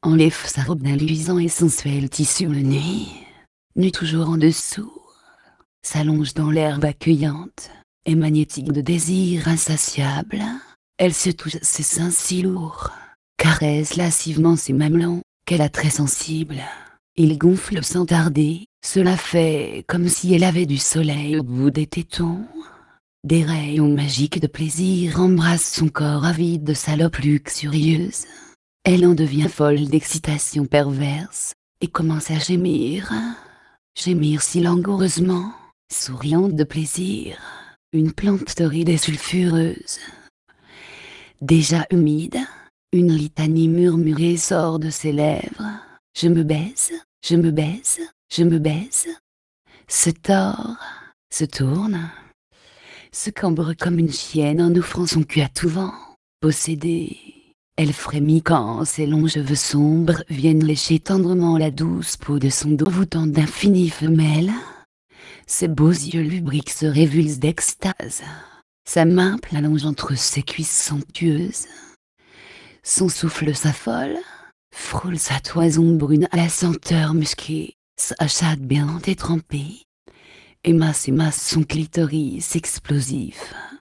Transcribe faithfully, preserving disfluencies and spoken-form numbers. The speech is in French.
enlève sa robe d'un luisant et sensuel tissu le nuit. Nu toujours en dessous, s'allonge dans l'herbe accueillante et magnétique de désir insatiable. Elle se touche ses seins si lourds, caresse lascivement ses mamelons, qu'elle a très sensible. Il gonfle sans tarder, cela fait comme si elle avait du soleil au bout des tétons. Des rayons magiques de plaisir embrassent son corps avide de salope luxurieuse. Elle en devient folle d'excitation perverse, et commence à gémir. Gémir si langoureusement, souriante de plaisir, une plante torride et sulfureuse. Déjà humide, une litanie murmurée sort de ses lèvres. Je me baise, je me baise, je me baise. Se tord, se tourne, se cambre comme une chienne en offrant son cul à tout vent. Possédée, elle frémit quand ses longs cheveux sombres viennent lécher tendrement la douce peau de son dos voûtant d'infinies femelles. Ses beaux yeux lubriques se révulsent d'extase. Sa main plonge entre ses cuisses somptueuses. Son souffle s'affole, frôle sa toison brune à la senteur musquée, sa chatte bien trempée, émasse émasse son clitoris explosif.